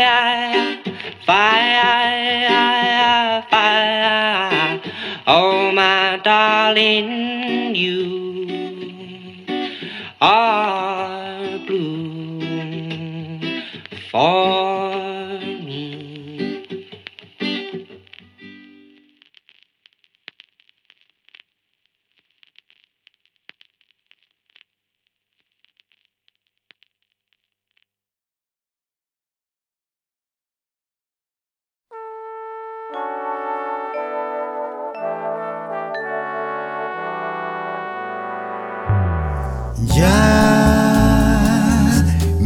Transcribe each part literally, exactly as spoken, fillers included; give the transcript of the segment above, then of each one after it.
fire, fire, fire. Oh, my darling, you are blue for me. Jazz,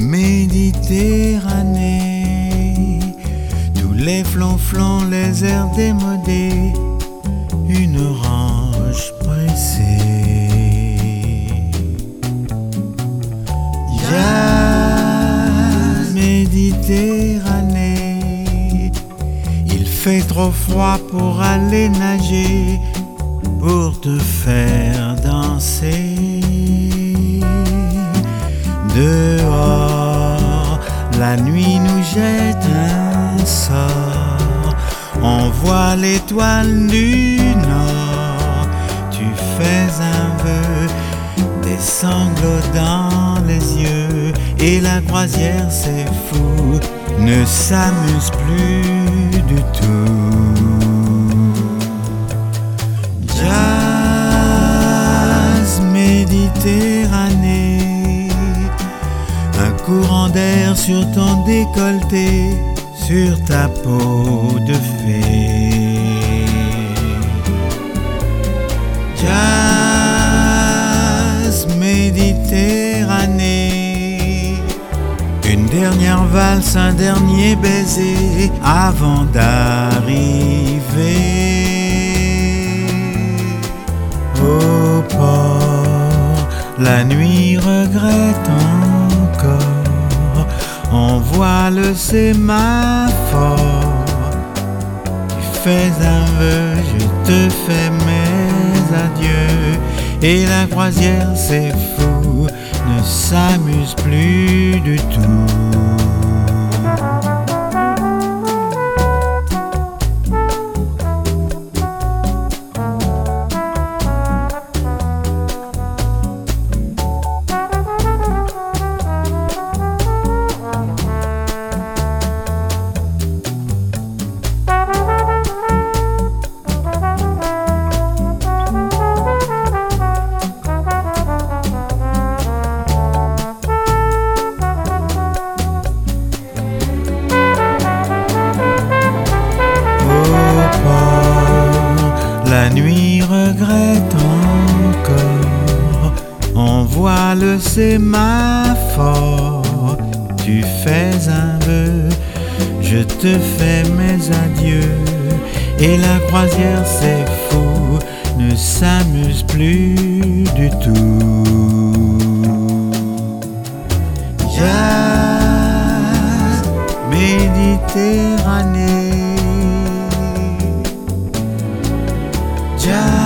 Méditerranée, tous les flonflons, les airs démodés, une orange pressée. Jazz, Méditerranée, il fait trop froid pour aller nager, pour te faire danser. Dehors, la nuit nous jette un sort, on voit l'étoile du nord. Tu fais un vœu, des sanglots dans les yeux, et la croisière c'est fou, ne s'amuse plus du tout. Jazz, Méditerranée, un courant d'air sur ton décolleté, sur ta peau de fée. Jazz, Méditerranée, une dernière valse, un dernier baiser avant d'arriver au port. La nuit regrette encore, on voit le sémaphore. Tu fais un vœu, je te fais mes adieux, et la croisière c'est fou, ne s'amuse plus du tout. La nuit regrette encore, on voit le sémaphore. Tu fais un vœu, je te fais mes adieux, et la croisière c'est fou, ne s'amuse plus du tout. Jazz, Méditerranée, Jazz.